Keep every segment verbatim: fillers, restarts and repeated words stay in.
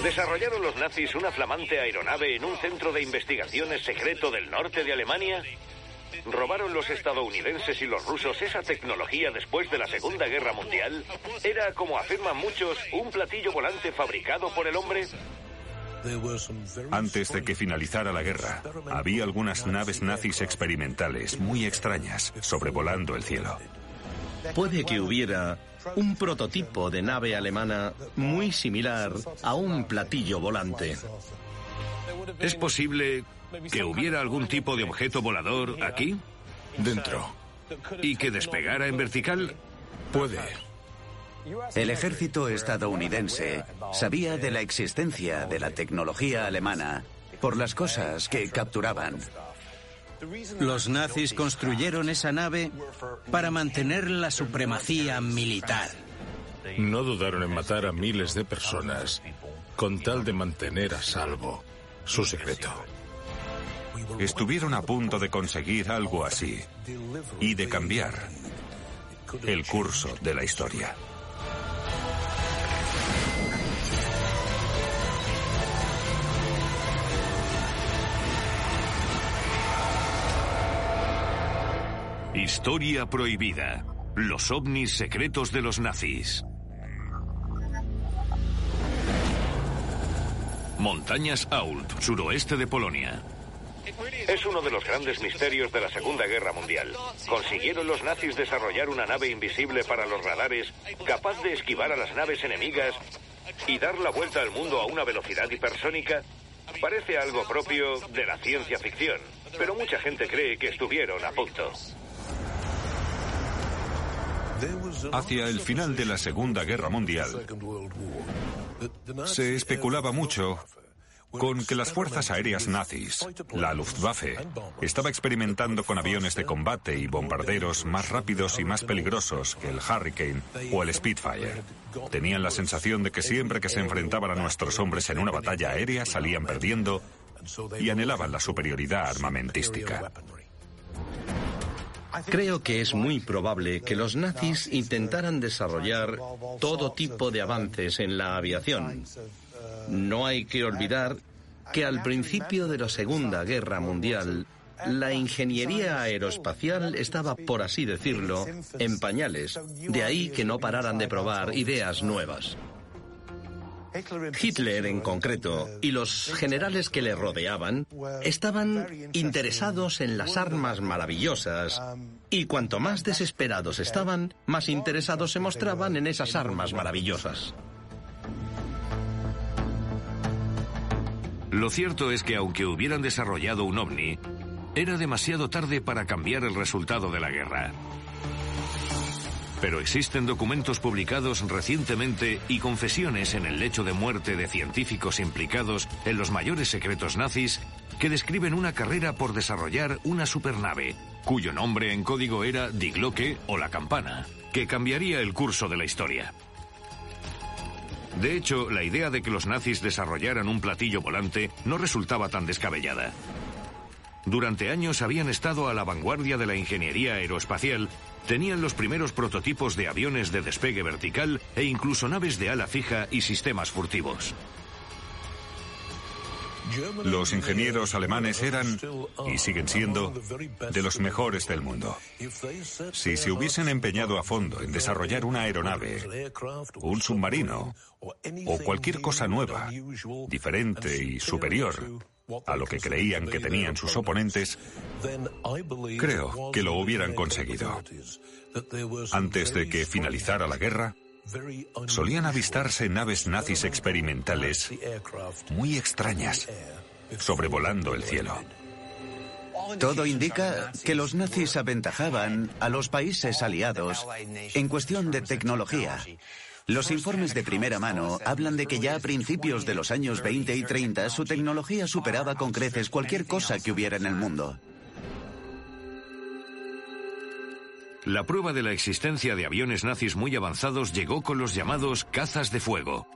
¿Desarrollaron los nazis una flamante aeronave en un centro de investigaciones secreto del norte de Alemania? ¿Robaron los estadounidenses y los rusos esa tecnología después de la Segunda Guerra Mundial? ¿Era, como afirman muchos, un platillo volante fabricado por el hombre? Antes de que finalizara la guerra, había algunas naves nazis experimentales muy extrañas sobrevolando el cielo. Puede que hubiera un prototipo de nave alemana muy similar a un platillo volante. ¿Es posible que hubiera algún tipo de objeto volador aquí? Dentro. ¿Y que despegara en vertical? Puede. El ejército estadounidense sabía de la existencia de la tecnología alemana por las cosas que capturaban. Los nazis construyeron esa nave para mantener la supremacía militar. No dudaron en matar a miles de personas con tal de mantener a salvo su secreto. Estuvieron a punto de conseguir algo así y de cambiar el curso de la historia. Historia prohibida. Los ovnis secretos de los nazis. Montañas Ault, suroeste de Polonia. Es uno de los grandes misterios de la Segunda Guerra Mundial. ¿Consiguieron los nazis desarrollar una nave invisible para los radares, capaz de esquivar a las naves enemigas y dar la vuelta al mundo a una velocidad hipersónica? Parece algo propio de la ciencia ficción, pero mucha gente cree que estuvieron a punto. Hacia el final de la Segunda Guerra Mundial, se especulaba mucho con que las fuerzas aéreas nazis, la Luftwaffe, estaba experimentando con aviones de combate y bombarderos más rápidos y más peligrosos que el Hurricane o el Spitfire. Tenían la sensación de que siempre que se enfrentaban a nuestros hombres en una batalla aérea salían perdiendo y anhelaban la superioridad armamentística. Creo que es muy probable que los nazis intentaran desarrollar todo tipo de avances en la aviación. No hay que olvidar que al principio de la Segunda Guerra Mundial, la ingeniería aeroespacial estaba, por así decirlo, en pañales. De ahí que no pararan de probar ideas nuevas. Hitler en concreto y los generales que le rodeaban estaban interesados en las armas maravillosas y cuanto más desesperados estaban, más interesados se mostraban en esas armas maravillosas. Lo cierto es que aunque hubieran desarrollado un ovni, era demasiado tarde para cambiar el resultado de la guerra. Pero existen documentos publicados recientemente y confesiones en el lecho de muerte de científicos implicados en los mayores secretos nazis que describen una carrera por desarrollar una supernave, cuyo nombre en código era Die Glocke o la campana, que cambiaría el curso de la historia. De hecho, la idea de que los nazis desarrollaran un platillo volante no resultaba tan descabellada. Durante años habían estado a la vanguardia de la ingeniería aeroespacial, tenían los primeros prototipos de aviones de despegue vertical e incluso naves de ala fija y sistemas furtivos. Los ingenieros alemanes eran, y siguen siendo, de los mejores del mundo. Si se hubiesen empeñado a fondo en desarrollar una aeronave, un submarino o cualquier cosa nueva, diferente y superior a lo que creían que tenían sus oponentes, creo que lo hubieran conseguido. Antes de que finalizara la guerra, solían avistarse naves nazis experimentales muy extrañas, sobrevolando el cielo. Todo indica que los nazis aventajaban a los países aliados en cuestión de tecnología. Los informes de primera mano hablan de que ya a principios de los años veinte y treinta su tecnología superaba con creces cualquier cosa que hubiera en el mundo. La prueba de la existencia de aviones nazis muy avanzados llegó con los llamados cazas de fuego.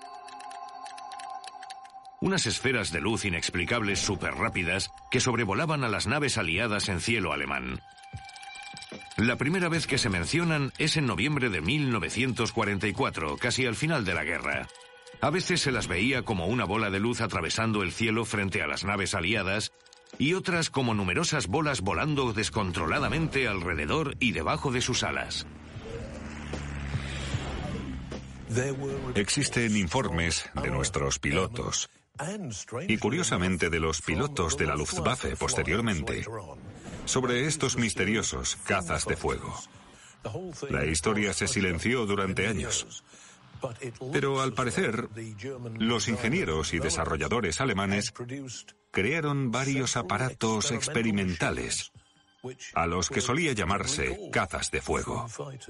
Unas esferas de luz inexplicables superrápidas que sobrevolaban a las naves aliadas en cielo alemán. La primera vez que se mencionan es en noviembre de mil novecientos cuarenta y cuatro, casi al final de la guerra. A veces se las veía como una bola de luz atravesando el cielo frente a las naves aliadas, y otras como numerosas bolas volando descontroladamente alrededor y debajo de sus alas. Existen informes de nuestros pilotos y, curiosamente, de los pilotos de la Luftwaffe posteriormente sobre estos misteriosos cazas de fuego. La historia se silenció durante años, pero al parecer los ingenieros y desarrolladores alemanes crearon varios aparatos experimentales a los que solía llamarse cazas de fuego.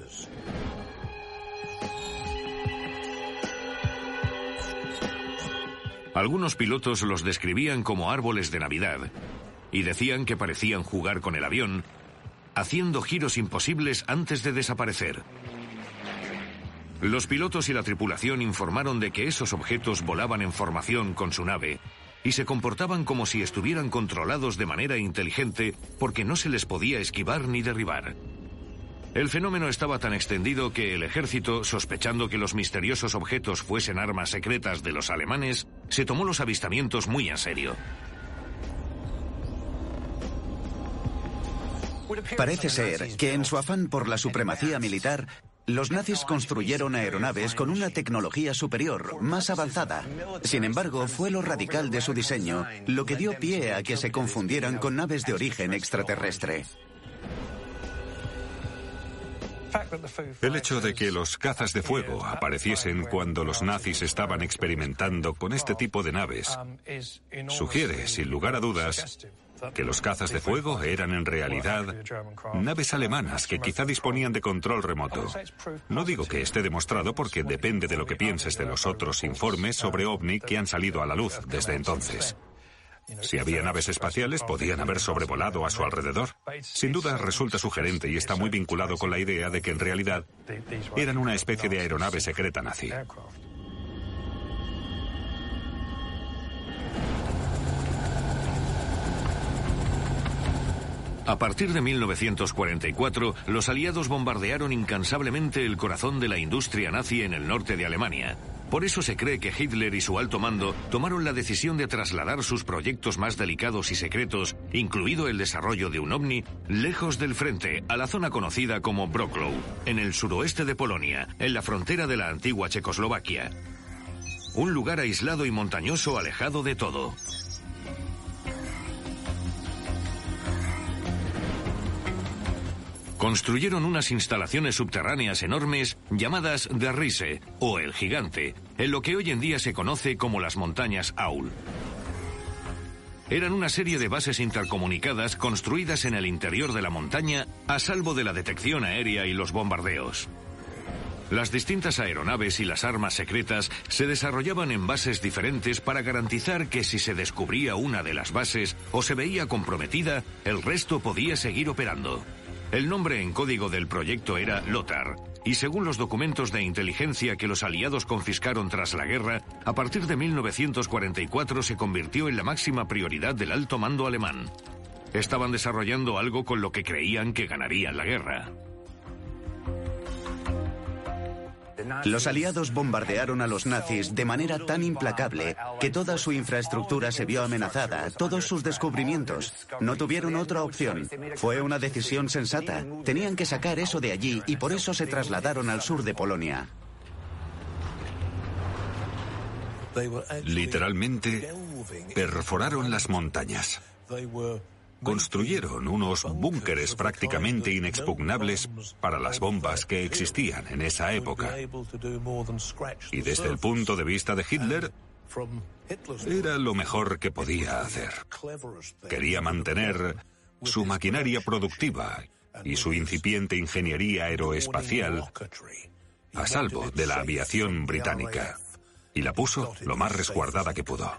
Algunos pilotos los describían como árboles de Navidad y decían que parecían jugar con el avión, haciendo giros imposibles antes de desaparecer. Los pilotos y la tripulación informaron de que esos objetos volaban en formación con su nave y se comportaban como si estuvieran controlados de manera inteligente porque no se les podía esquivar ni derribar. El fenómeno estaba tan extendido que el ejército, sospechando que los misteriosos objetos fuesen armas secretas de los alemanes, se tomó los avistamientos muy en serio. Parece ser que en su afán por la supremacía militar, los nazis construyeron aeronaves con una tecnología superior, más avanzada. Sin embargo, fue lo radical de su diseño lo que dio pie a que se confundieran con naves de origen extraterrestre. El hecho de que los cazas de fuego apareciesen cuando los nazis estaban experimentando con este tipo de naves sugiere, sin lugar a dudas, que los cazas de fuego eran en realidad naves alemanas que quizá disponían de control remoto. No digo que esté demostrado porque depende de lo que pienses de los otros informes sobre OVNI que han salido a la luz desde entonces. Si había naves espaciales, podían haber sobrevolado a su alrededor. Sin duda resulta sugerente y está muy vinculado con la idea de que en realidad eran una especie de aeronave secreta nazi. A partir de mil novecientos cuarenta y cuatro, los aliados bombardearon incansablemente el corazón de la industria nazi en el norte de Alemania. Por eso se cree que Hitler y su alto mando tomaron la decisión de trasladar sus proyectos más delicados y secretos, incluido el desarrollo de un ovni, lejos del frente, a la zona conocida como Wrocław, en el suroeste de Polonia, en la frontera de la antigua Checoslovaquia. Un lugar aislado y montañoso alejado de todo. Construyeron unas instalaciones subterráneas enormes llamadas Der Riese, o el Gigante, en lo que hoy en día se conoce como las montañas Aul. Eran una serie de bases intercomunicadas construidas en el interior de la montaña a salvo de la detección aérea y los bombardeos. Las distintas aeronaves y las armas secretas se desarrollaban en bases diferentes para garantizar que si se descubría una de las bases o se veía comprometida, el resto podía seguir operando. El nombre en código del proyecto era Lothar, y según los documentos de inteligencia que los aliados confiscaron tras la guerra, a partir de mil novecientos cuarenta y cuatro se convirtió en la máxima prioridad del alto mando alemán. Estaban desarrollando algo con lo que creían que ganarían la guerra. Los aliados bombardearon a los nazis de manera tan implacable que toda su infraestructura se vio amenazada, todos sus descubrimientos. No tuvieron otra opción. Fue una decisión sensata. Tenían que sacar eso de allí y por eso se trasladaron al sur de Polonia. Literalmente, perforaron las montañas. Construyeron unos búnkeres prácticamente inexpugnables para las bombas que existían en esa época. Y desde el punto de vista de Hitler, era lo mejor que podía hacer. Quería mantener su maquinaria productiva y su incipiente ingeniería aeroespacial a salvo de la aviación británica. Y la puso lo más resguardada que pudo.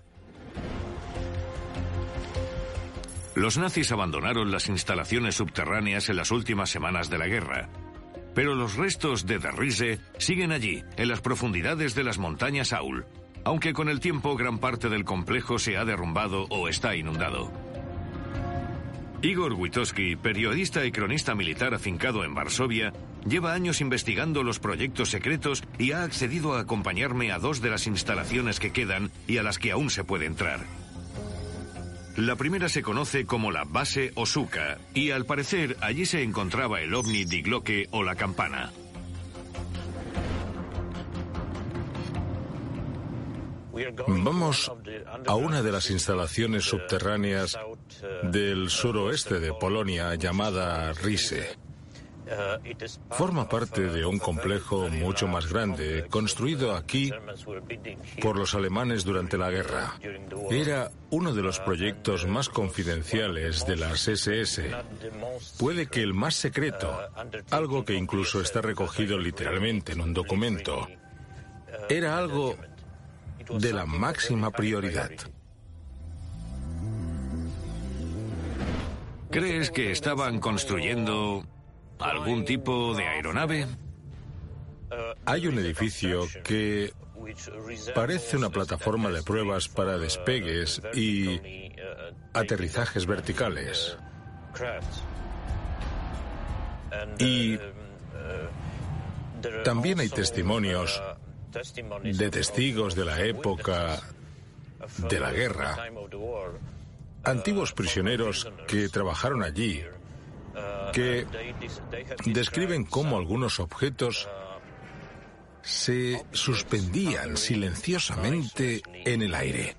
Los nazis abandonaron las instalaciones subterráneas en las últimas semanas de la guerra, pero los restos de Der Riese siguen allí, en las profundidades de las montañas Aul, aunque con el tiempo gran parte del complejo se ha derrumbado o está inundado. Igor Witowski, periodista y cronista militar afincado en Varsovia, Lleva años investigando los proyectos secretos y ha accedido a acompañarme a dos de las instalaciones que quedan y a las que aún se puede entrar. La primera se conoce como la base Asuka y al parecer allí se encontraba el ovni Die Glocke o la campana. Vamos a una de las instalaciones subterráneas del suroeste de Polonia llamada Rize. Forma parte de un complejo mucho más grande, construido aquí por los alemanes durante la guerra. Era uno de los proyectos más confidenciales de las ese ese. Puede que el más secreto, algo que incluso está recogido literalmente en un documento. Era algo de la máxima prioridad. ¿Crees que estaban construyendo algún tipo de aeronave? Hay un edificio que parece una plataforma de pruebas para despegues y aterrizajes verticales. Y también hay testimonios de testigos de la época de la guerra, antiguos prisioneros que trabajaron allí, que describen cómo algunos objetos se suspendían silenciosamente en el aire.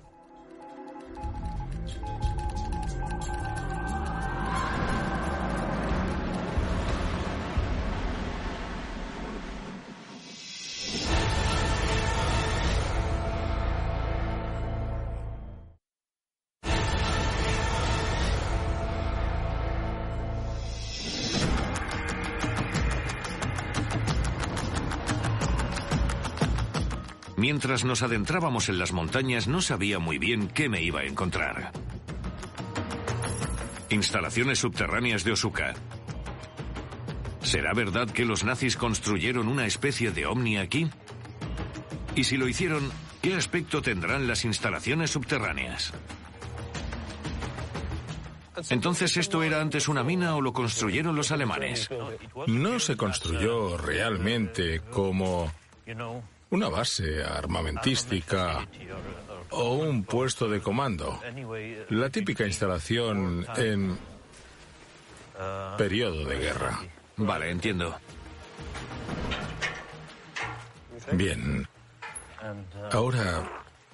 Mientras nos adentrábamos en las montañas, no sabía muy bien qué me iba a encontrar. Instalaciones subterráneas de Asuka. ¿Será verdad que los nazis construyeron una especie de ovni aquí? Y si lo hicieron, ¿qué aspecto tendrán las instalaciones subterráneas? Entonces, ¿esto era antes una mina o lo construyeron los alemanes? No se construyó realmente como una base armamentística o un puesto de comando. La típica instalación en periodo de guerra. Vale, entiendo. Bien. Ahora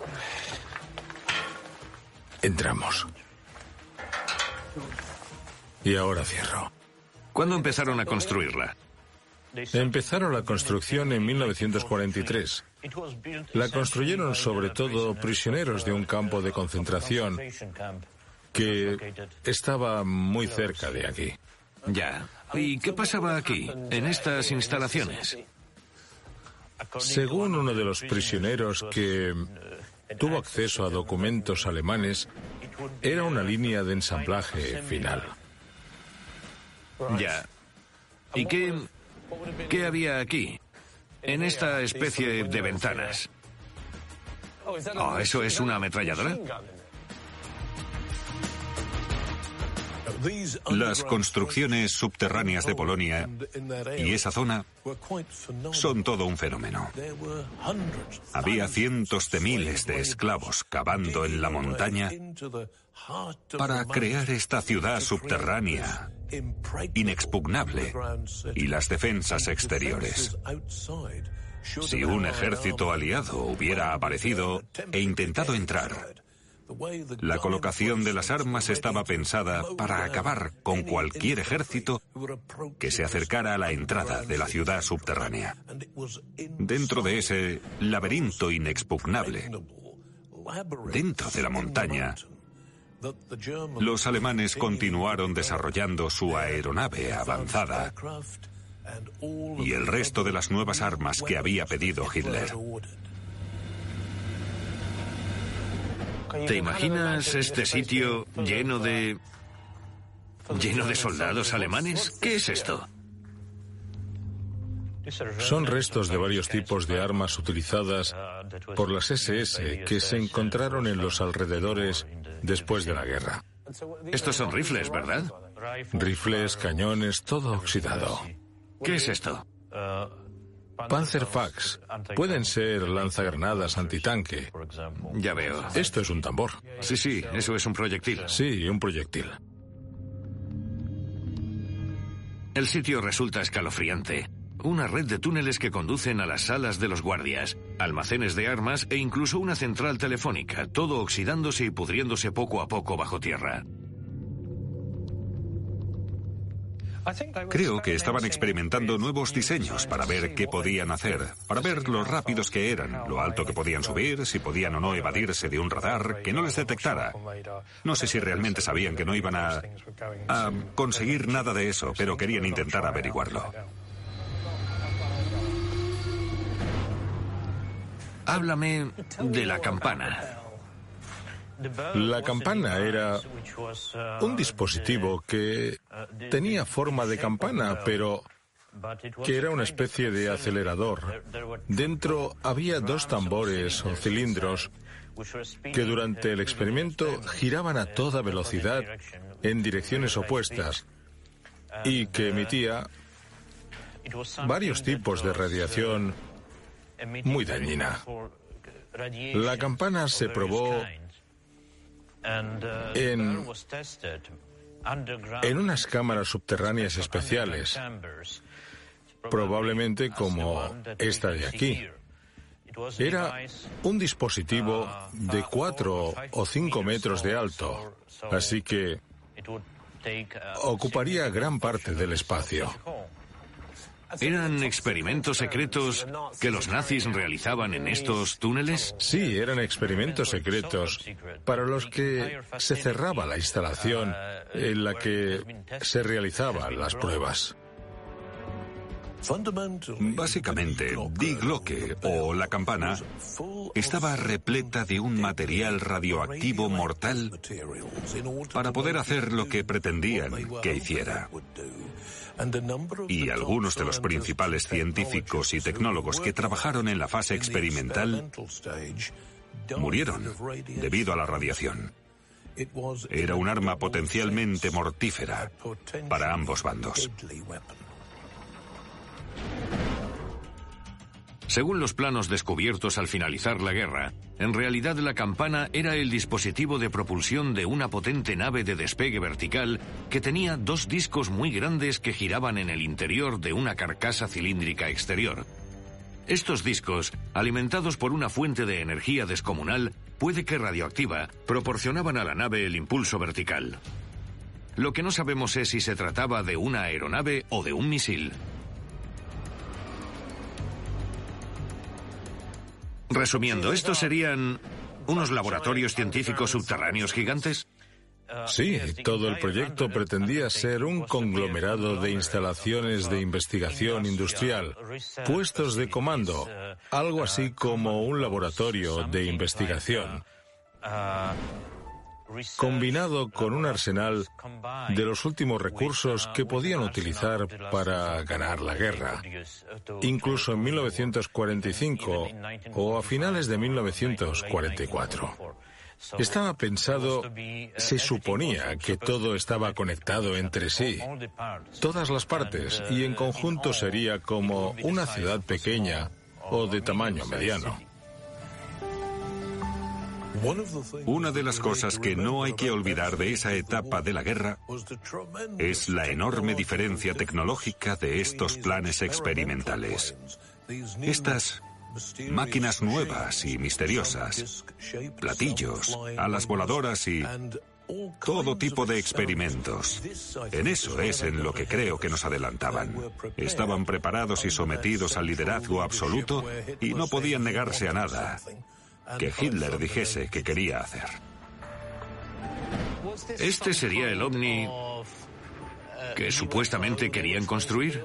entramos. Y ahora cierro. ¿Cuándo empezaron a construirla? Empezaron la construcción en mil novecientos cuarenta y tres. La construyeron sobre todo prisioneros de un campo de concentración que estaba muy cerca de aquí. Ya. ¿Y qué pasaba aquí, en estas instalaciones? Según uno de los prisioneros que tuvo acceso a documentos alemanes, era una línea de ensamblaje final. Ya. ¿Y qué, qué había aquí, en esta especie de ventanas? Oh, ¿eso es una ametralladora? Las construcciones subterráneas de Polonia y esa zona son todo un fenómeno. Había cientos de miles de esclavos cavando en la montaña para crear esta ciudad subterránea inexpugnable y las defensas exteriores. Si un ejército aliado hubiera aparecido e intentado entrar, la colocación de las armas estaba pensada para acabar con cualquier ejército que se acercara a la entrada de la ciudad subterránea. Dentro de ese laberinto inexpugnable, dentro de la montaña, los alemanes continuaron desarrollando su aeronave avanzada y el resto de las nuevas armas que había pedido Hitler. ¿Te imaginas este sitio lleno de... lleno de soldados alemanes? ¿Qué es esto? Son restos de varios tipos de armas utilizadas por las ese ese que se encontraron en los alrededores después de la guerra. Estos son rifles, ¿verdad? Rifles, cañones, todo oxidado. ¿Qué es esto? Panzerfaust. Pueden ser lanzagranadas antitanque. Ya veo. Esto es un tambor. Sí, sí, eso es un proyectil. Sí, un proyectil. El sitio resulta escalofriante. Una red de túneles que conducen a las salas de los guardias, almacenes de armas e incluso una central telefónica, todo oxidándose y pudriéndose poco a poco bajo tierra. Creo que estaban experimentando nuevos diseños para ver qué podían hacer, para ver lo rápidos que eran, lo alto que podían subir, si podían o no evadirse de un radar que no les detectara. No sé si realmente sabían que no iban a, a conseguir nada de eso, pero querían intentar averiguarlo. Háblame de la campana. La campana era un dispositivo que tenía forma de campana, pero que era una especie de acelerador. Dentro había dos tambores o cilindros que durante el experimento giraban a toda velocidad en direcciones opuestas y que emitía varios tipos de radiación muy dañina. La campana se probó En, en unas cámaras subterráneas especiales, probablemente como esta de aquí. Era un dispositivo de cuatro o cinco metros de alto, así que ocuparía gran parte del espacio. ¿Eran experimentos secretos que los nazis realizaban en estos túneles? Sí, eran experimentos secretos para los que se cerraba la instalación en la que se realizaban las pruebas. Básicamente, Die Glocke, o la campana, estaba repleta de un material radioactivo mortal para poder hacer lo que pretendían que hiciera. Y algunos de los principales científicos y tecnólogos que trabajaron en la fase experimental murieron debido a la radiación. Era un arma potencialmente mortífera para ambos bandos. Según los planos descubiertos al finalizar la guerra, en realidad la campana era el dispositivo de propulsión de una potente nave de despegue vertical que tenía dos discos muy grandes que giraban en el interior de una carcasa cilíndrica exterior. Estos discos, alimentados por una fuente de energía descomunal, puede que radioactiva, proporcionaban a la nave el impulso vertical. Lo que no sabemos es si se trataba de una aeronave o de un misil. Resumiendo, ¿estos serían unos laboratorios científicos subterráneos gigantes? Sí, todo el proyecto pretendía ser un conglomerado de instalaciones de investigación industrial, puestos de comando, algo así como un laboratorio de investigación, combinado con un arsenal de los últimos recursos que podían utilizar para ganar la guerra. Incluso en mil novecientos cuarenta y cinco o a finales de mil novecientos cuarenta y cuatro. Estaba pensado, se suponía que todo estaba conectado entre sí, todas las partes, y en conjunto sería como una ciudad pequeña o de tamaño mediano. Una de las cosas que no hay que olvidar de esa etapa de la guerra es la enorme diferencia tecnológica de estos planes experimentales. Estas máquinas nuevas y misteriosas, platillos, alas voladoras y todo tipo de experimentos. En eso es en lo que creo que nos adelantaban. Estaban preparados y sometidos al liderazgo absoluto y no podían negarse a nada que Hitler dijese que quería hacer. ¿Este sería el ovni que supuestamente querían construir?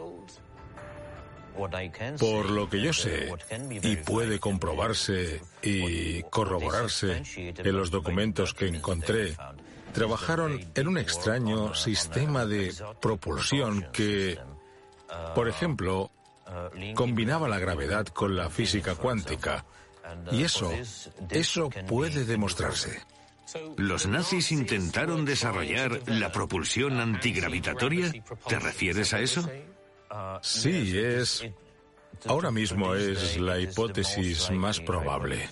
Por lo que yo sé, y puede comprobarse y corroborarse en los documentos que encontré, trabajaron en un extraño sistema de propulsión que, por ejemplo, combinaba la gravedad con la física cuántica. Y eso, eso puede demostrarse. ¿Los nazis intentaron desarrollar la propulsión antigravitatoria? ¿Te refieres a eso? Sí, es... Ahora mismo es la hipótesis más probable.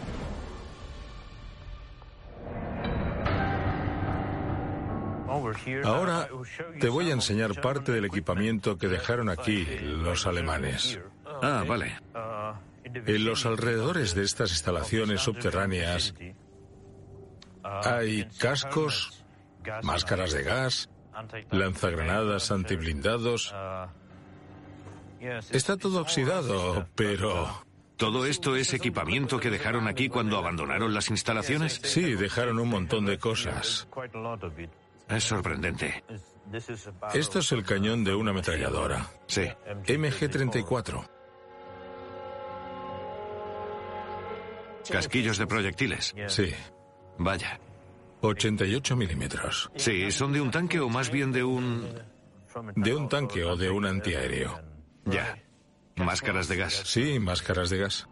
Ahora te voy a enseñar parte del equipamiento que dejaron aquí los alemanes. Ah, vale. En los alrededores de estas instalaciones subterráneas hay cascos, máscaras de gas, lanzagranadas antiblindados. Está todo oxidado, pero... ¿Todo esto es equipamiento que dejaron aquí cuando abandonaron las instalaciones? Sí, dejaron un montón de cosas. Es sorprendente. Esto es el cañón de una ametralladora. Sí. M G treinta y cuatro. ¿Casquillos de proyectiles? Sí. Vaya. ochenta y ocho milímetros. Sí, ¿son de un tanque o más bien de un...? De un tanque o de un antiaéreo. Ya. ¿Máscaras de gas? Sí, máscaras de gas.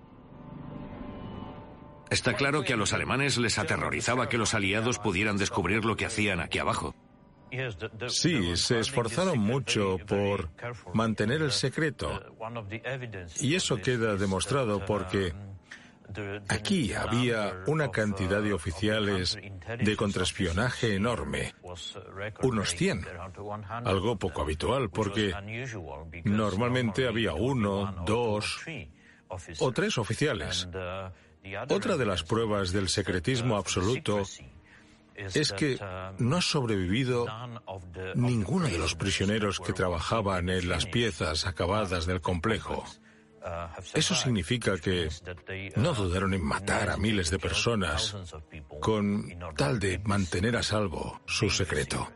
Está claro que a los alemanes les aterrorizaba que los aliados pudieran descubrir lo que hacían aquí abajo. Sí, se esforzaron mucho por mantener el secreto. Y eso queda demostrado porque aquí había una cantidad de oficiales de contraespionaje enorme, unos cien, algo poco habitual porque normalmente había uno, dos o tres oficiales. Otra de las pruebas del secretismo absoluto es que no ha sobrevivido ninguno de los prisioneros que trabajaban en las piezas acabadas del complejo. Eso significa que no dudaron en matar a miles de personas con tal de mantener a salvo su secreto.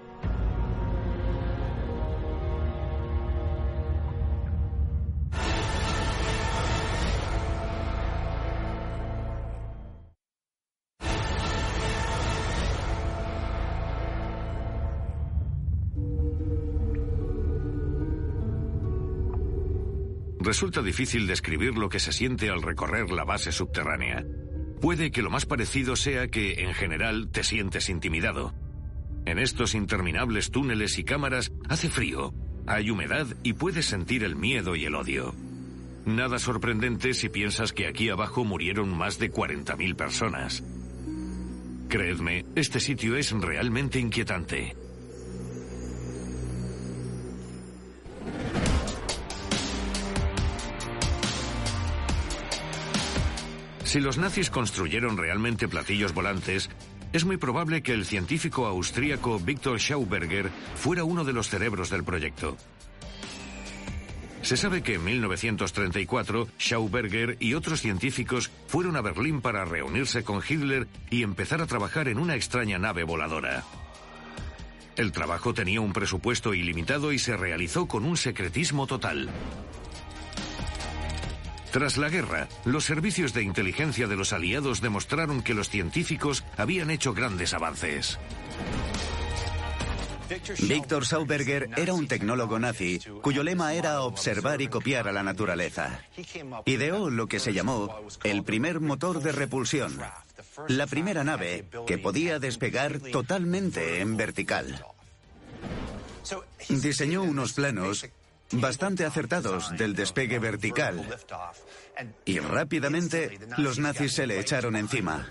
Resulta difícil describir lo que se siente al recorrer la base subterránea. Puede que lo más parecido sea que, en general, te sientes intimidado. En estos interminables túneles y cámaras hace frío, hay humedad y puedes sentir el miedo y el odio. Nada sorprendente si piensas que aquí abajo murieron más de cuarenta mil personas. Creedme, este sitio es realmente inquietante. Si los nazis construyeron realmente platillos volantes, es muy probable que el científico austríaco Victor Schauberger fuera uno de los cerebros del proyecto. Se sabe que en mil novecientos treinta y cuatro, Schauberger y otros científicos fueron a Berlín para reunirse con Hitler y empezar a trabajar en una extraña nave voladora. El trabajo tenía un presupuesto ilimitado y se realizó con un secretismo total. Tras la guerra, los servicios de inteligencia de los aliados demostraron que los científicos habían hecho grandes avances. Victor Schauberger era un tecnólogo nazi cuyo lema era observar y copiar a la naturaleza. Ideó lo que se llamó el primer motor de repulsión, la primera nave que podía despegar totalmente en vertical. Diseñó unos planos bastante acertados del despegue vertical y rápidamente los nazis se le echaron encima.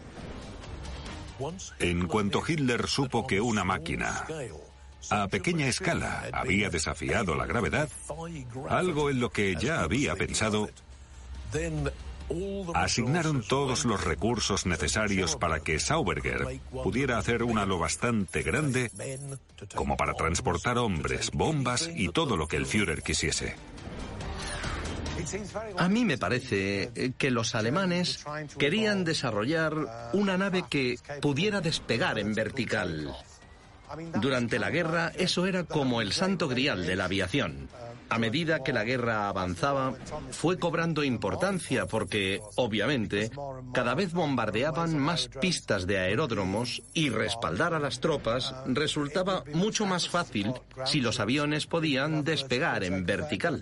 En cuanto Hitler supo que una máquina a pequeña escala había desafiado la gravedad, algo en lo que ya había pensado, asignaron todos los recursos necesarios para que Schauberger pudiera hacer una lo bastante grande como para transportar hombres, bombas y todo lo que el Führer quisiese. A mí me parece que los alemanes querían desarrollar una nave que pudiera despegar en vertical. Durante la guerra, eso era como el santo grial de la aviación. A medida que la guerra avanzaba, fue cobrando importancia porque, obviamente, cada vez bombardeaban más pistas de aeródromos y respaldar a las tropas resultaba mucho más fácil si los aviones podían despegar en vertical.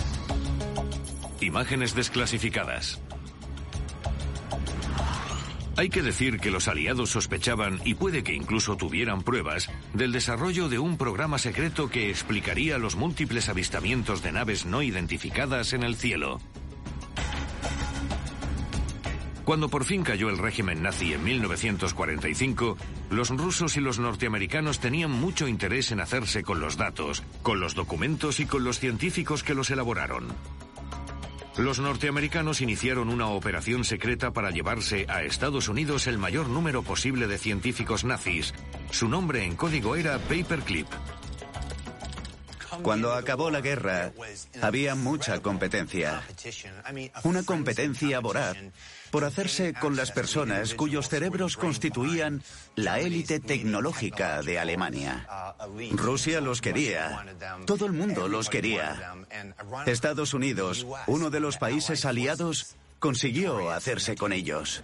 Imágenes desclasificadas. Hay que decir que los aliados sospechaban, y puede que incluso tuvieran pruebas, del desarrollo de un programa secreto que explicaría los múltiples avistamientos de naves no identificadas en el cielo. Cuando por fin cayó el régimen nazi en mil novecientos cuarenta y cinco, los rusos y los norteamericanos tenían mucho interés en hacerse con los datos, con los documentos y con los científicos que los elaboraron. Los norteamericanos iniciaron una operación secreta para llevarse a Estados Unidos el mayor número posible de científicos nazis. Su nombre en código era Paperclip. Cuando acabó la guerra, había mucha competencia. Una competencia voraz por hacerse con las personas cuyos cerebros constituían la élite tecnológica de Alemania. Rusia los quería. Todo el mundo los quería. Estados Unidos, uno de los países aliados, consiguió hacerse con ellos.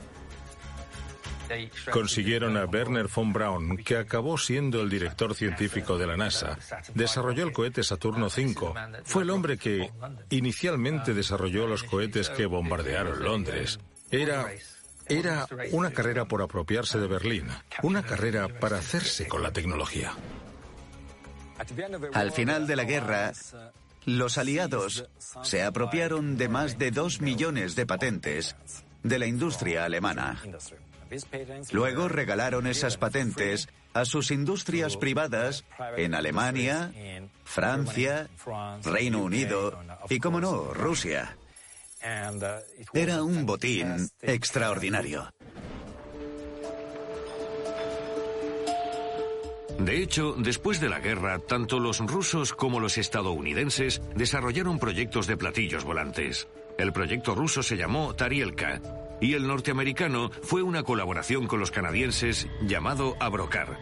Consiguieron a Wernher von Braun, que acabó siendo el director científico de la NASA. Desarrolló el cohete Saturno cinco. Fue el hombre que inicialmente desarrolló los cohetes que bombardearon Londres. Era, era una carrera por apropiarse de Berlín, una carrera para hacerse con la tecnología. Al final de la guerra, los aliados se apropiaron de más de dos millones de patentes de la industria alemana. Luego regalaron esas patentes a sus industrias privadas en Alemania, Francia, Reino Unido y, como no, Rusia. Era un botín extraordinario. De hecho, después de la guerra, tanto los rusos como los estadounidenses desarrollaron proyectos de platillos volantes. El proyecto ruso se llamó Tarielka y el norteamericano fue una colaboración con los canadienses llamado Abrocar.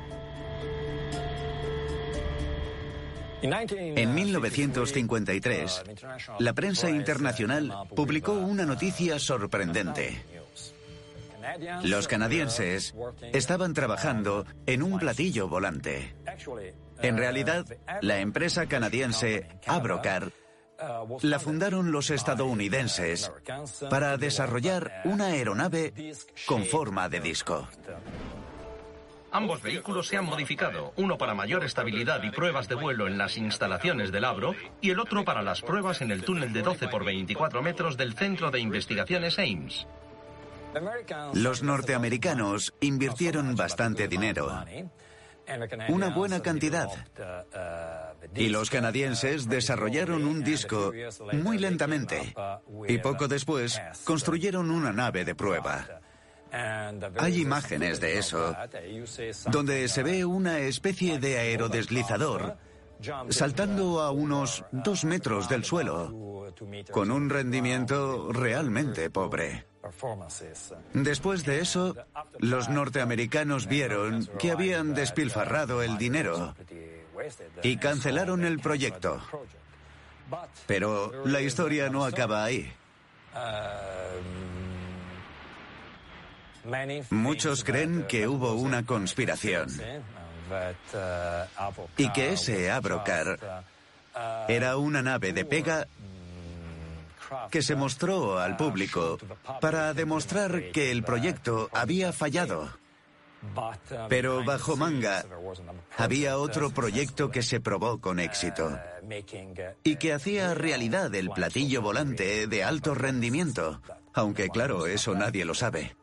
En mil novecientos cincuenta y tres, la prensa internacional publicó una noticia sorprendente. Los canadienses estaban trabajando en un platillo volante. En realidad, la empresa canadiense Abrocar la fundaron los estadounidenses para desarrollar una aeronave con forma de disco. Ambos vehículos se han modificado, uno para mayor estabilidad y pruebas de vuelo en las instalaciones del Abro y el otro para las pruebas en el túnel de doce por veinticuatro metros del Centro de Investigaciones Ames. Los norteamericanos invirtieron bastante dinero, una buena cantidad, y los canadienses desarrollaron un disco muy lentamente y poco después construyeron una nave de prueba. Hay imágenes de eso, donde se ve una especie de aerodeslizador saltando a unos dos metros del suelo, con un rendimiento realmente pobre. Después de eso, los norteamericanos vieron que habían despilfarrado el dinero y cancelaron el proyecto. Pero la historia no acaba ahí. Muchos creen que hubo una conspiración y que ese Abrocar era una nave de pega que se mostró al público para demostrar que el proyecto había fallado. Pero bajo manga había otro proyecto que se probó con éxito y que hacía realidad el platillo volante de alto rendimiento, aunque claro, eso nadie lo sabe.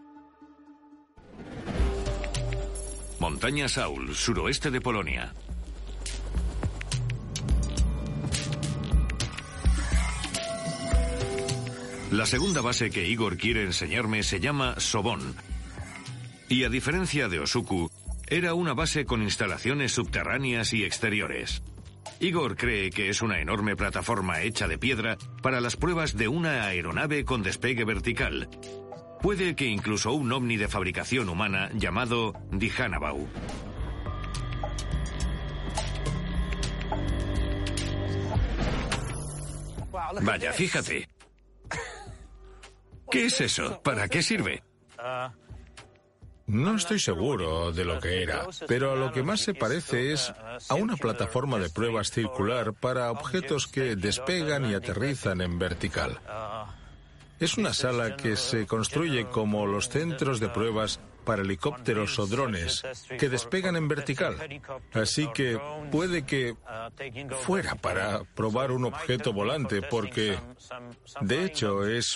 Montaña Saul, suroeste de Polonia. La segunda base que Igor quiere enseñarme se llama Sobón. Y a diferencia de Osuku, era una base con instalaciones subterráneas y exteriores. Igor cree que es una enorme plataforma hecha de piedra para las pruebas de una aeronave con despegue vertical. Puede que incluso un ovni de fabricación humana llamado Dihanabau. Vaya, fíjate. ¿Qué es eso? ¿Para qué sirve? No estoy seguro de lo que era, pero a lo que más se parece es a una plataforma de pruebas circular para objetos que despegan y aterrizan en vertical. Es una sala que se construye como los centros de pruebas para helicópteros o drones que despegan en vertical. Así que puede que fuera para probar un objeto volante, porque de hecho es,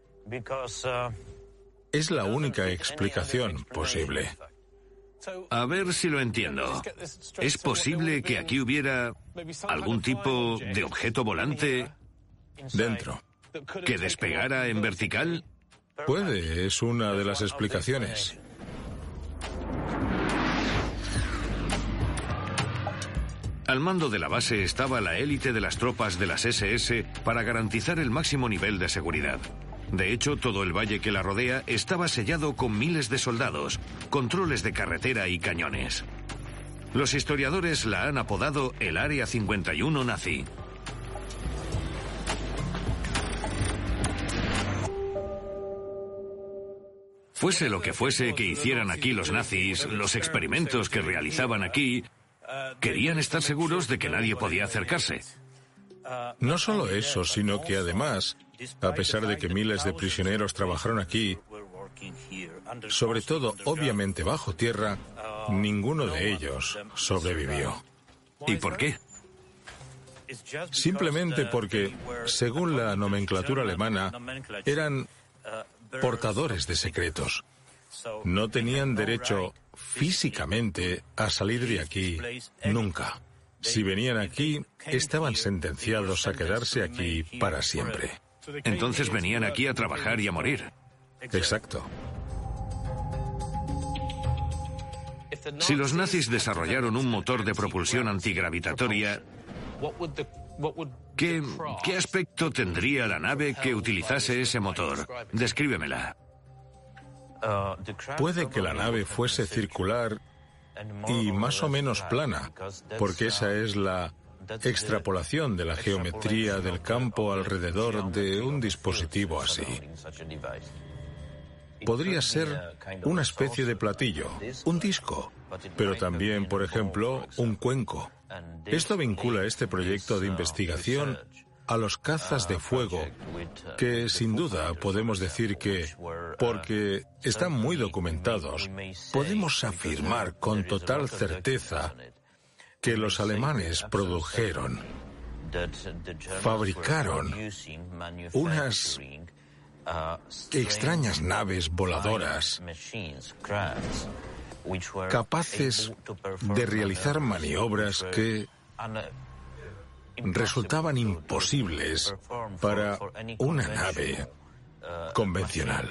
es la única explicación posible. A ver si lo entiendo. ¿Es posible que aquí hubiera algún tipo de objeto volante Dentro. que despegara en vertical? Puede, es una de las explicaciones. Al mando de la base estaba la élite de las tropas de las ese ese para garantizar el máximo nivel de seguridad. De hecho, todo el valle que la rodea estaba sellado con miles de soldados, controles de carretera y cañones. Los historiadores la han apodado el Área cincuenta y uno nazi. Fuese lo que fuese que hicieran aquí los nazis, los experimentos que realizaban aquí, querían estar seguros de que nadie podía acercarse. No solo eso, sino que además, a pesar de que miles de prisioneros trabajaron aquí, sobre todo obviamente bajo tierra, ninguno de ellos sobrevivió. ¿Y por qué? Simplemente porque, según la nomenclatura alemana, eran portadores de secretos. No tenían derecho físicamente a salir de aquí nunca. Si venían aquí, estaban sentenciados a quedarse aquí para siempre. Entonces venían aquí a trabajar y a morir. Exacto. Si los nazis desarrollaron un motor de propulsión antigravitatoria, ¿qué, qué aspecto tendría la nave que utilizase ese motor? Descríbemela. Puede que la nave fuese circular y más o menos plana, porque esa es la extrapolación de la geometría del campo alrededor de un dispositivo así. Podría ser una especie de platillo, un disco, pero también, por ejemplo, un cuenco. Esto vincula este proyecto de investigación a los cazas de fuego, que sin duda podemos decir que, porque están muy documentados, podemos afirmar con total certeza que los alemanes produjeron, fabricaron unas extrañas naves voladoras capaces de realizar maniobras que resultaban imposibles para una nave convencional.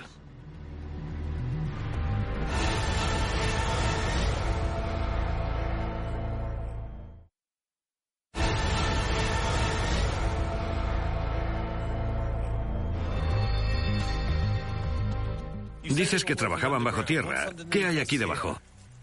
Dices que trabajaban bajo tierra. ¿Qué hay aquí debajo?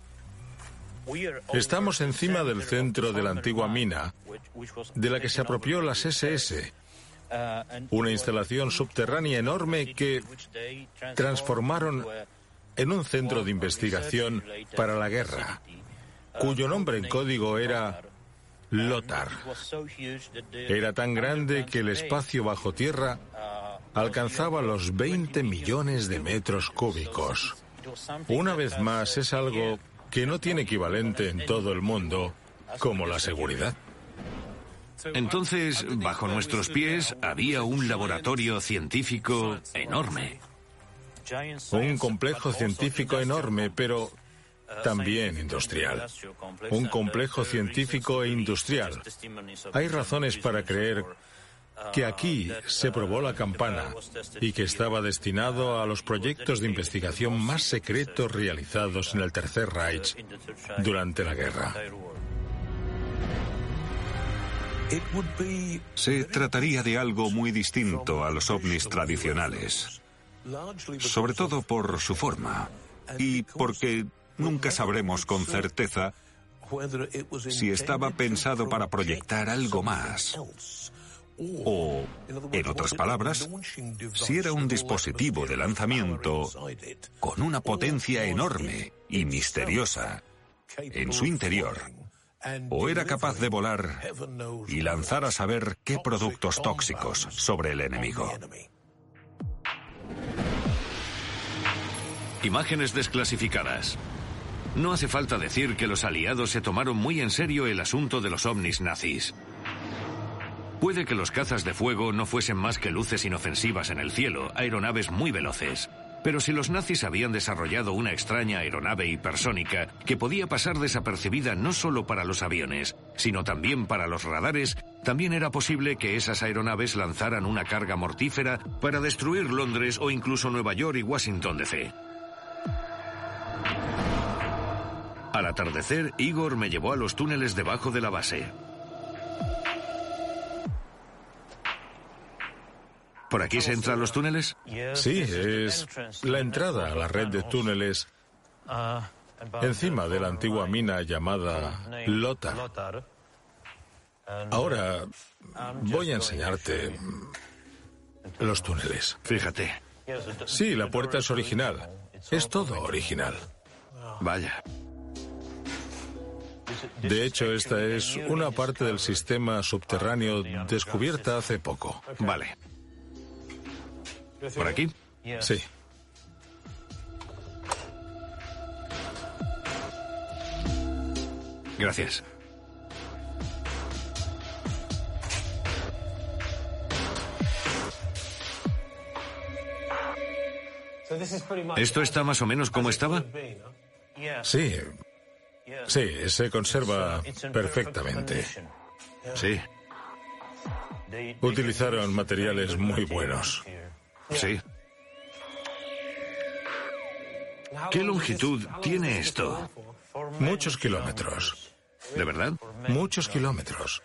Estamos encima del centro de la antigua mina, de la que se apropió las ese ese, una instalación subterránea enorme que transformaron en un centro de investigación para la guerra, cuyo nombre en código era Lothar. Era tan grande que el espacio bajo tierra alcanzaba los veinte millones de metros cúbicos. Una vez más, es algo que no tiene equivalente en todo el mundo, como la seguridad. Entonces, bajo nuestros pies había un laboratorio científico enorme. Un complejo científico enorme, pero también industrial. Un complejo científico e industrial. Hay razones para creer que aquí se probó la campana y que estaba destinado a los proyectos de investigación más secretos realizados en el Tercer Reich durante la guerra. Se trataría de algo muy distinto a los ovnis tradicionales, sobre todo por su forma y porque nunca sabremos con certeza si estaba pensado para proyectar algo más. O, en otras palabras, si era un dispositivo de lanzamiento con una potencia enorme y misteriosa en su interior, o era capaz de volar y lanzar a saber qué productos tóxicos sobre el enemigo. Imágenes desclasificadas. No hace falta decir que los aliados se tomaron muy en serio el asunto de los ovnis nazis. Puede que los cazas de fuego no fuesen más que luces inofensivas en el cielo, aeronaves muy veloces. Pero si los nazis habían desarrollado una extraña aeronave hipersónica que podía pasar desapercibida no solo para los aviones, sino también para los radares, también era posible que esas aeronaves lanzaran una carga mortífera para destruir Londres o incluso Nueva York y Washington D C Al atardecer, Igor me llevó a los túneles debajo de la base. ¿Por aquí se entra a los túneles? Sí, es la entrada a la red de túneles encima de la antigua mina llamada Lothar. Ahora voy a enseñarte los túneles. Fíjate. Sí, la puerta es original. Es todo original. Vaya. De hecho, esta es una parte del sistema subterráneo descubierta hace poco. Vale. ¿Por aquí? Sí. Gracias. ¿Esto está más o menos como estaba? Sí. Sí, se conserva perfectamente. Sí. Utilizaron materiales muy buenos. Sí. ¿Qué longitud tiene esto? Muchos kilómetros. ¿De verdad? Muchos kilómetros.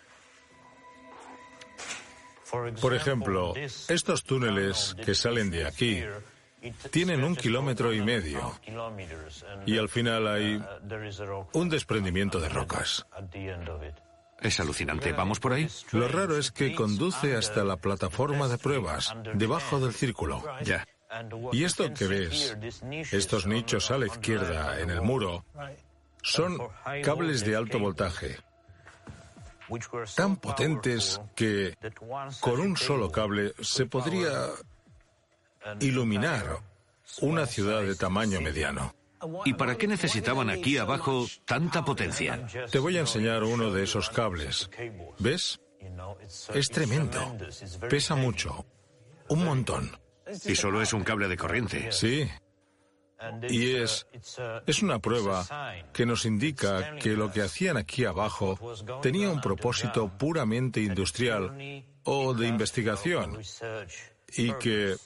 Por ejemplo, estos túneles que salen de aquí tienen un kilómetro y medio. Y al final hay un desprendimiento de rocas. Es alucinante. ¿Vamos por ahí? Lo raro es que conduce hasta la plataforma de pruebas, debajo del círculo. Ya. Y esto que ves, estos nichos a la izquierda en el muro, son cables de alto voltaje, tan potentes que con un solo cable se podría iluminar una ciudad de tamaño mediano. ¿Y para qué necesitaban aquí abajo tanta potencia? Te voy a enseñar uno de esos cables. ¿Ves? Es tremendo. Pesa mucho. Un montón. Y solo es un cable de corriente. Sí. Y es, es una prueba que nos indica que lo que hacían aquí abajo tenía un propósito puramente industrial o de investigación. Y que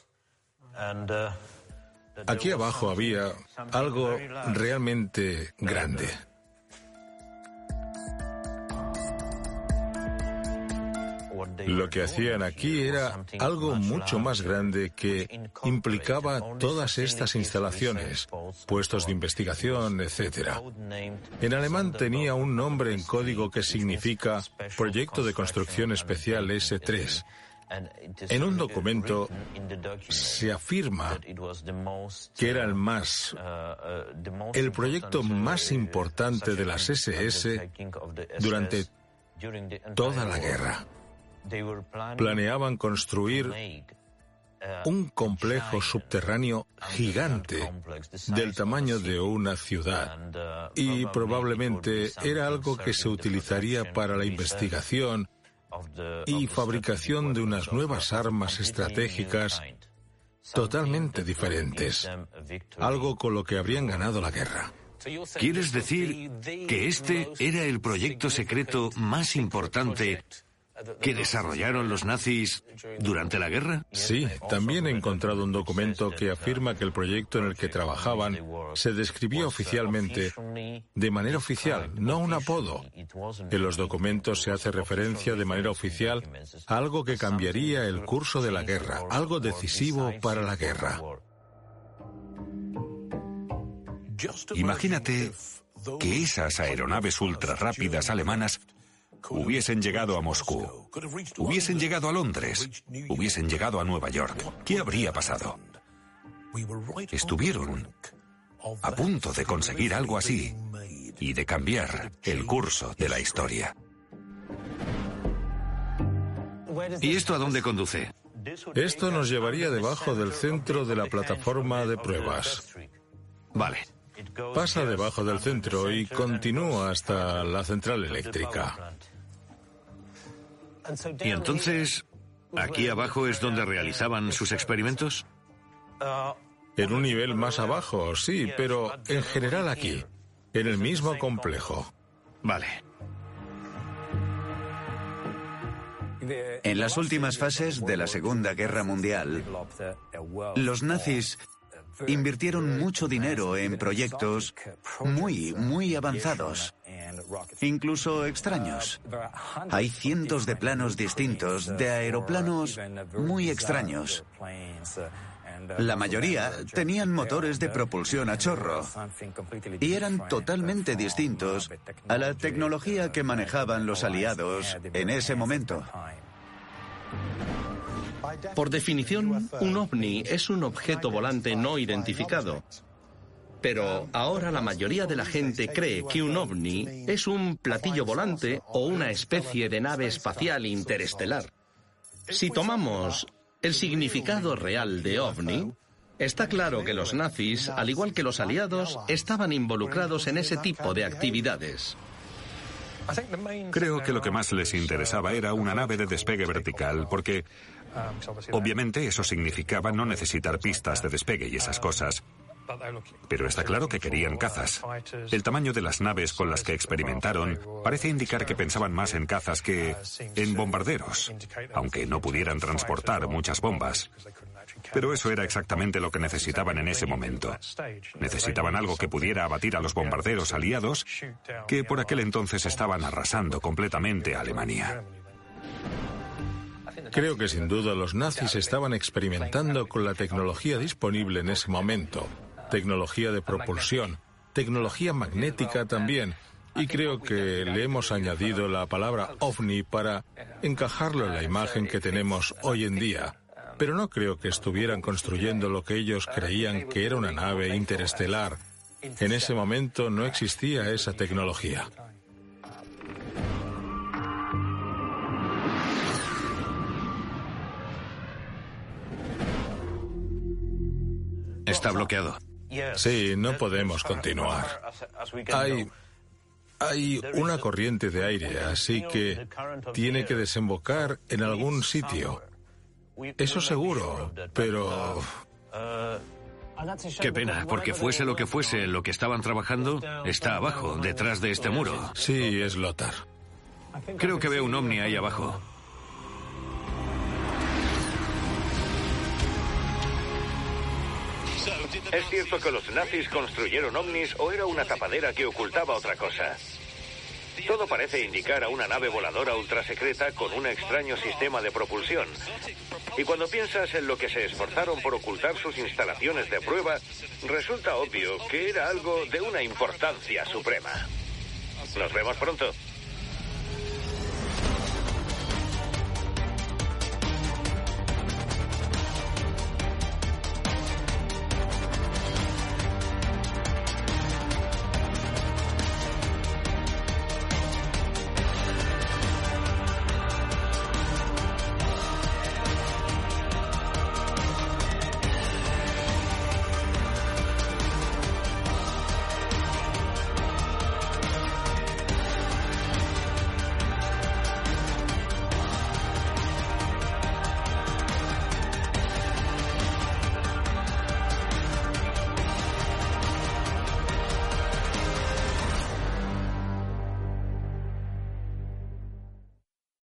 aquí abajo había algo realmente grande. Lo que hacían aquí era algo mucho más grande que implicaba todas estas instalaciones, puestos de investigación, etcétera. En alemán tenía un nombre en código que significa Proyecto de Construcción Especial ese tres. En un documento se afirma que era el más, el proyecto más importante de las ese ese durante toda la guerra. Planeaban construir un complejo subterráneo gigante del tamaño de una ciudad y probablemente era algo que se utilizaría para la investigación y fabricación de unas nuevas armas estratégicas totalmente diferentes, algo con lo que habrían ganado la guerra. ¿Quieres decir que este era el proyecto secreto más importante que desarrollaron los nazis durante la guerra? Sí, también he encontrado un documento que afirma que el proyecto en el que trabajaban se describía oficialmente, de manera oficial, no un apodo. En los documentos se hace referencia de manera oficial a algo que cambiaría el curso de la guerra, algo decisivo para la guerra. Imagínate que esas aeronaves ultrarrápidas alemanas hubiesen llegado a Moscú, hubiesen llegado a Londres, hubiesen llegado a Nueva York. ¿Qué habría pasado? Estuvieron a punto de conseguir algo así y de cambiar el curso de la historia. ¿Y esto a dónde conduce? Esto nos llevaría debajo del centro de la plataforma de pruebas. Vale. Pasa debajo del centro y continúa hasta la central eléctrica. ¿Y entonces, aquí abajo es donde realizaban sus experimentos? En un nivel más abajo, sí, pero en general aquí, en el mismo complejo. Vale. En las últimas fases de la Segunda Guerra Mundial, los nazis invirtieron mucho dinero en proyectos muy, muy avanzados, incluso extraños. Hay cientos de planos distintos de aeroplanos muy extraños. La mayoría tenían motores de propulsión a chorro y eran totalmente distintos a la tecnología que manejaban los aliados en ese momento. Por definición, un ovni es un objeto volante no identificado. Pero ahora la mayoría de la gente cree que un ovni es un platillo volante o una especie de nave espacial interestelar. Si tomamos el significado real de ovni, está claro que los nazis, al igual que los aliados, estaban involucrados en ese tipo de actividades. Creo que lo que más les interesaba era una nave de despegue vertical, porque obviamente eso significaba no necesitar pistas de despegue y esas cosas. Pero está claro que querían cazas. El tamaño de las naves con las que experimentaron parece indicar que pensaban más en cazas que en bombarderos, aunque no pudieran transportar muchas bombas. Pero eso era exactamente lo que necesitaban en ese momento. Necesitaban algo que pudiera abatir a los bombarderos aliados, que por aquel entonces estaban arrasando completamente a Alemania. Creo que sin duda los nazis estaban experimentando con la tecnología disponible en ese momento. Tecnología de propulsión, tecnología magnética también. Y creo que le hemos añadido la palabra ovni para encajarlo en la imagen que tenemos hoy en día. Pero no creo que estuvieran construyendo lo que ellos creían que era una nave interestelar. En ese momento no existía esa tecnología. Está bloqueado. Sí, no podemos continuar. Hay, hay una corriente de aire, así que tiene que desembocar en algún sitio. Eso seguro, pero... Qué pena, porque fuese lo que fuese lo que estaban trabajando, está abajo, detrás de este muro. Sí, es Lothar. Creo que veo un ovni ahí abajo. ¿Es cierto que los nazis construyeron ovnis o era una tapadera que ocultaba otra cosa? Todo parece indicar a una nave voladora ultrasecreta con un extraño sistema de propulsión. Y cuando piensas en lo que se esforzaron por ocultar sus instalaciones de prueba, resulta obvio que era algo de una importancia suprema. Nos vemos pronto.